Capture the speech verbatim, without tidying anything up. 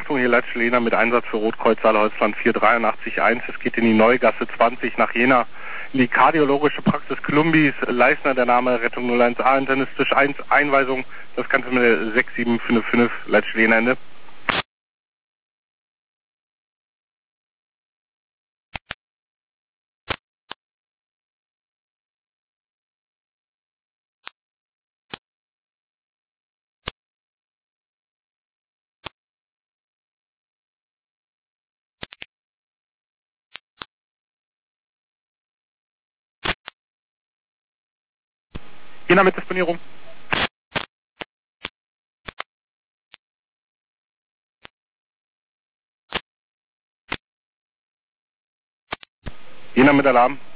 Besatzung hier Leitstelle Jena mit Einsatz für Rotkreuz Saale-Holzland vier drei acht eins. Es geht in die Neugasse zwanzig nach Jena. In die kardiologische Praxis Klumbis. Leistner der Name Rettung null eins A, internistisch eins, Einweisung. Das Ganze mit der sechs sieben fünf fünf, Leitstelle Jena Ende. Jena mit Disponierung. Jena mit Alarm.